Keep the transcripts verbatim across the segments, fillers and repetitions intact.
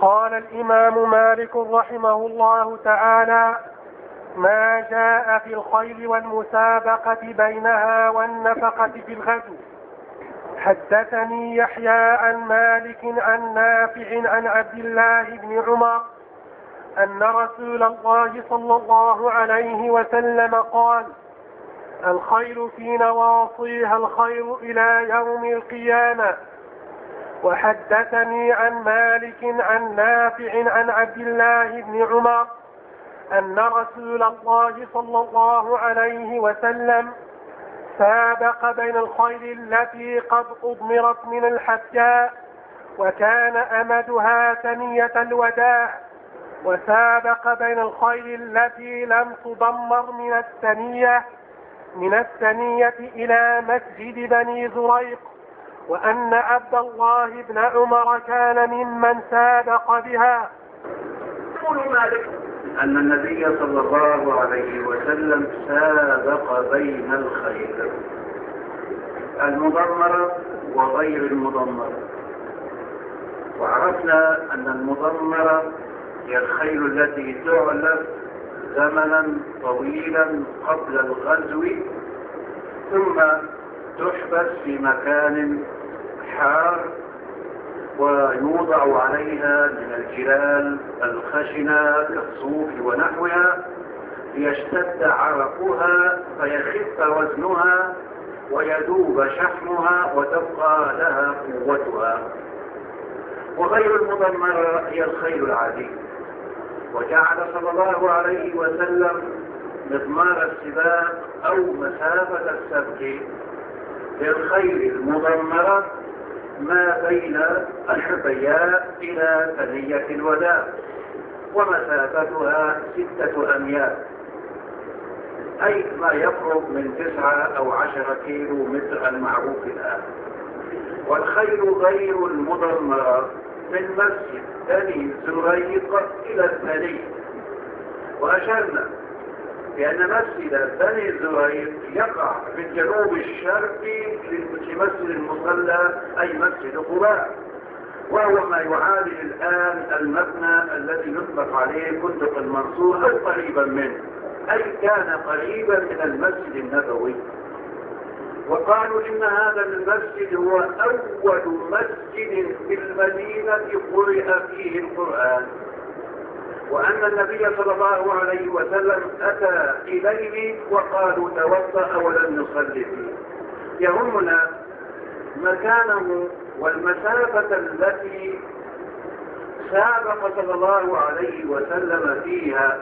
قال الإمام مالك رحمه الله تعالى: ما جاء في الخيل والمسابقة بينها والنفقة في الغزو. حدثني يحيى عن مالك عن نافع عن عبد الله بن عمر أن رسول الله صلى الله عليه وسلم قال: الخيل في نواصيها الخير إلى يوم القيامة. وحدثني عن مالك عن نافع عن عبد الله بن عمر أن رسول الله صلى الله عليه وسلم سابق بين الخيل التي قد أضمرت من الحفياء وكان أمدها ثنية الوداع، وسابق بين الخيل التي لم تضمر من الثنية من الثنية إلى مسجد بني زريق، وأن عبد الله بن عمر كان ممن سابق بها. يقول مالك أن النبي صلى الله عليه وسلم سابق بين الخيل المضمرة وغير المضمرة، وعرفنا أن المضمرة هي الخيل التي تعلف زمنا طويلا قبل الغزو ثم تحبس في مكان حار ويوضع عليها من الجلال الخشنة كالصوف ونحوها ليشتد عرقها فيخف وزنها ويذوب شحمها وتبقى لها قوتها. وغير المضمرة هي الخيل العادي. وجعل صلى الله عليه وسلم مضمار السباق أو مسافة السبق للخيل المضمرة ما بين الحبياء إلى ثنية الوداع، ومسافتها ستة أميال، أي ما يقرب من تسعة أو عشرة كيلو متر المعروف الآن. والخيل غير المضمرة من مسجد بني زريق إلى الثني، وأشرنا بأن مسجد بني زريق يقع في الجنوب الشرقي لمسجد المصلى أي مسجد قباء، وهو ما يعادل الآن المبنى الذي يطلق عليه فندق المنصور أو قريبا منه، أي كان قريبا من المسجد النبوي. وقالوا إن هذا المسجد هو أول مسجد في المدينة قرئ فيه القرآن، وأن النبي صلى الله عليه وسلم أتى إليه وقالوا توضأ ولم نصلي فيه. يهمنا مكانه والمسافة التي سابق صلى الله عليه وسلم فيها.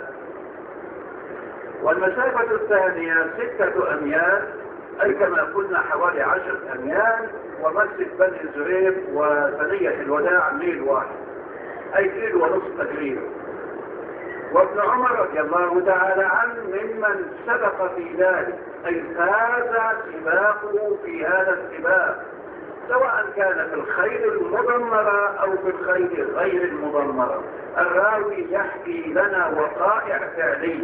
والمسافة الثانية ستة أميال، أي كما قلنا حوالي عشر أميال، ومسجد بني زريق وثنية الوداع ميل واحد، أي ميل ونصف تقريبا. وابن عمر رضي الله تعالى عنه ممن سبق في ذلك، أي فاز سباقه في هذا السباق، سواء كان في الخيل المضمرة أو في الخيل غير المضمرة. الراوي يحكي لنا وقائع فعلية.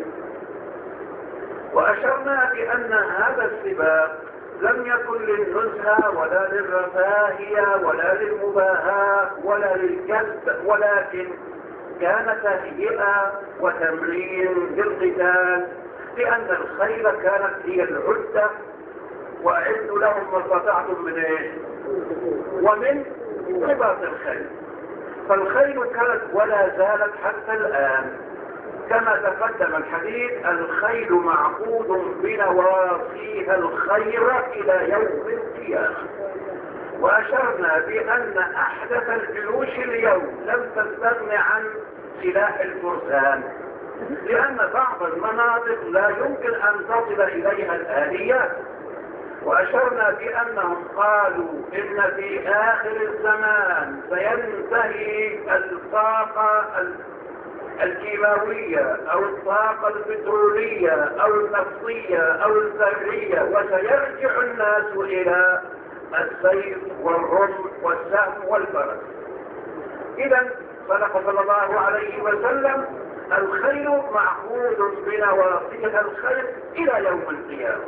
وأشرنا بأن هذا السباق لم يكن للنزهة ولا للرفاهية ولا للمباهاة ولا للكسب، ولكن كان تهيئة وتمرين للقتال، لأن الخيل كانت هي العدة، وأعدوا لهم ما استطعتم من ايه؟ ومن رباط الخيل. فالخيل كانت ولا زالت حتى الآن كما تقدم الحديث: الخيل معقود بنواصيها الخير إلى يوم القيامة. وأشرنا بأن أحدث الجيوش اليوم لم تستغن عن سلاح الفرسان، لأن بعض المناطق لا يمكن أن تصل إليها الآليات. وأشرنا بأنهم قالوا إن في آخر الزمان سينتهي الطاقة الكيماوية أو الطاقة البترولية أو النفطية أو الذرية، وسيرجع الناس إلى السيف والرمح والسهم والفرس. إذا صدق صلى الله عليه وسلم: الخيل معقود بنواصيها الخير إلى يوم القيامة.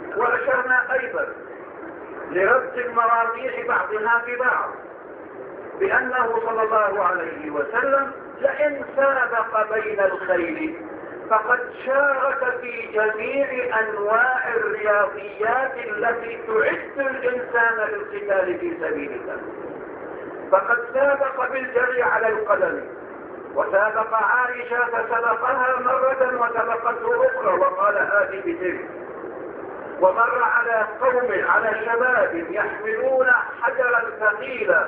وأشرنا أيضا لربط المواضيع بعضها ببعض، بأنه صلى الله عليه وسلم لئن سابق بين الخيل فقد شارك في جميع أنواع الرياضيات التي تعد الإنسان للقتال في سبيل الله. فقد سابق بالجري على القدم، وسابق عائشة فسبقها مرة وسبقته أخرى وقال هذه بتلك، ومر على قوم على شباب يحملون حجرا ثقيلا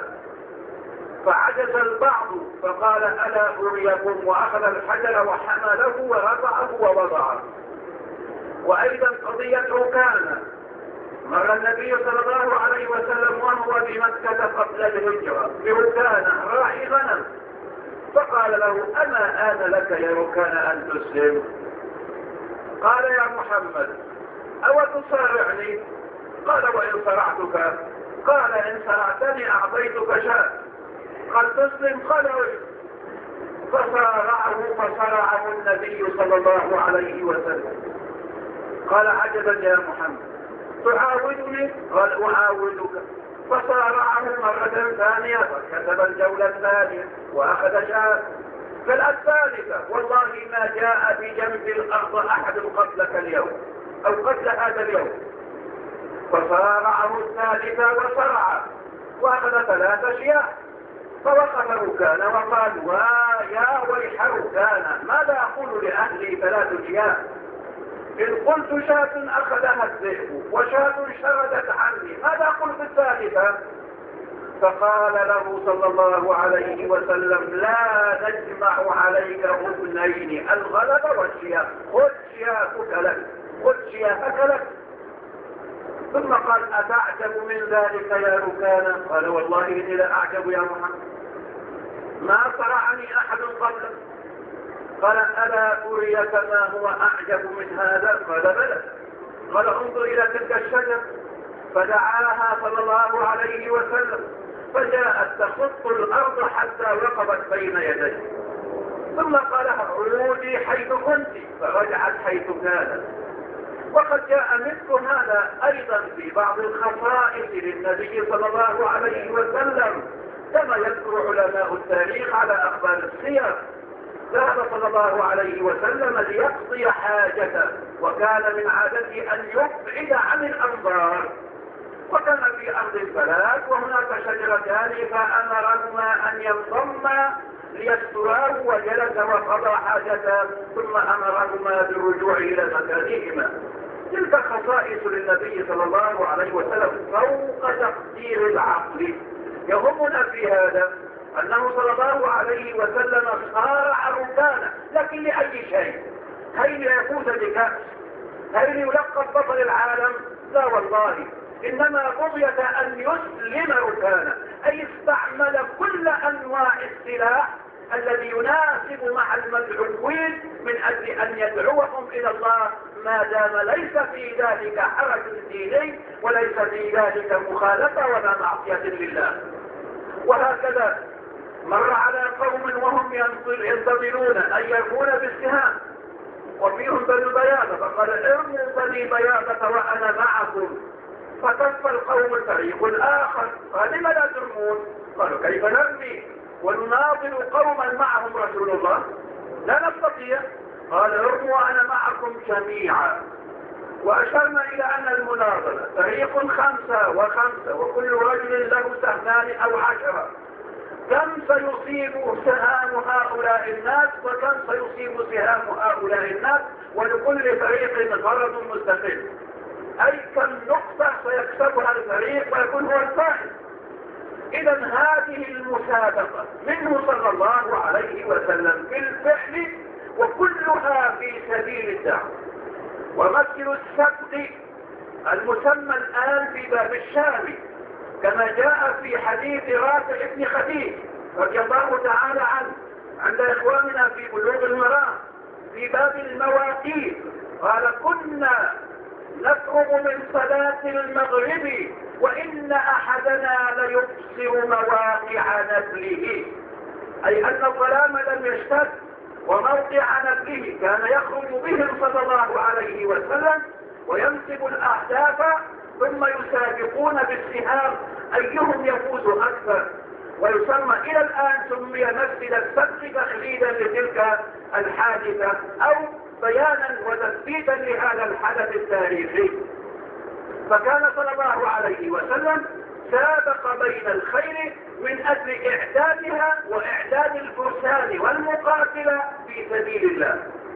فعجز البعض فقال ألا أريكم، وأخذ الحجر وحمله ورفعه ووضعه. وأيضا قضية عكانة، مر النبي صلى الله عليه وسلم وهو بمكة قبل الهجرة بعكانة راعي غنم، فقال له أما آن لك يا عكانة أن تسلم؟ قال يا محمد أو تصارعني؟ قال وإن صرعتك؟ قال إن صرعتني أعطيتك شاة. قال تسلم؟ قال فصارعه فصرعه النبي صلى الله عليه وسلم. قال عجبا يا محمد تعاودني؟ قال أعاودك. فصارعه مرة ثانية فكتب الجولة الثانية وأخذ شاة. فالثالثة والله ما جاء بجنب الأرض أحد قبلك اليوم أو قبل هذا اليوم. فصارعه الثالثة وصرع وأخذ ثلاث شياه. فوقف ركان وقال ويا ويح ركان ماذا أقول لأهلي ثلاث شياه؟ إن قلت شاة أخذها الذئب وشاة شردت عني ماذا أقول في الثالثة؟ فقال له صلى الله عليه وسلم لا نجمع عليك ابنين الغلب والشياه، خذ شياهك لك، خذ شياهك لك. ثم قال أتعجب من ذلك يا ركانة؟ قال والله إني لا أعجب يا محمد، ما صرعني أحد قبلك. قال ألا أريك ما هو أعجب من هذا؟ قال بلى. قال انظر إلى تلك الشجر. فدعاها صلى الله عليه وسلم فجاءت تخط الأرض حتى وقفت بين يديه، ثم قال عودي حيث كنت، فرجعت حيث كانت. وقد جاء مثل هذا أيضا في بعض الخصائص للنبي صلى الله عليه وسلم كما يذكر علماء التاريخ على أخبار السير. ذهب صلى الله عليه وسلم ليقضي حاجته، وكان من عادته أن يبعد عن الأنظار، وكان في أرض الفلاة وهناك شجرتان فأمرهما أن ينضما ليستراه وجلس وقضى حاجته، ثم أمرهما بالرجوع إلى مكانهما. تلك خصائص للنبي صلى الله عليه وسلم فوق تقدير العقل. يهمنا في هذا أنه صلى الله عليه وسلم صارع ركانا، لكن لأي شيء؟ هل ليفوز بكأس؟ هل ليلقب بطل العالم؟ لا والله، إنما بغية أن يسلم ركانا، أي استعمل كل أنواع السلاح الذي يناسب مع المدعوين من أجل أن يدعوهم إلى الله، ما دام ليس في ذلك حرج ديني وليس في ذلك مخالفة ولا معصية لله. وهكذا مر على قوم وهم ينتظرون أن يرمون بالسهام وفيهم بنو بياضة، فقال ارموا بني بياضة وأنا معكم. فكف القوم الفريق الآخر، قال لم لا ترمون؟ قالوا كيف نرمي ونناظر قوما معهم رسول الله؟ لا نستطيع. قال ارموا وأنا معكم جميعا. وأشرنا إلى أن المناظرة فريق خمسة وخمسة وكل رجل له سهمان أو عشرة، كم سيصيب سهام هؤلاء الناس وكم سيصيب سهام هؤلاء الناس، ولكل فريق غرض مستقل، أي كم نقطة سيكسبها الفريق ويكون هو الفائز. إذا هذه المسابقة منه صلى الله عليه وسلم بالفعل وكلها في سبيل الدعوة. ومثل السبق المسمى الآن في باب الشام كما جاء في حديث رافع بن خديج رضي الله تعالى عنه عند إخواننا في بلوغ المرام في باب المواقيت، قال كنا نفرغ من صلاة المغرب وإن أحدنا ليبصر مواقع نبله، أي أن الظلام لم يشتد وموقع نبله كان يخرج بهم صلى الله عليه وسلم وينسب الأهداف ثم يسابقون بالسهام أيهم يفوز أكثر. ويسمى إلى الآن سمي مسجد السبت تخليدا لتلك الحادثة أو بيانا وتثبيتا لهذا الحدث التاريخي. فكان صلى الله عليه وسلم سابق بين الخير من أجل إعدادها وإعداد الفرسان والمقاتلة في سبيل الله.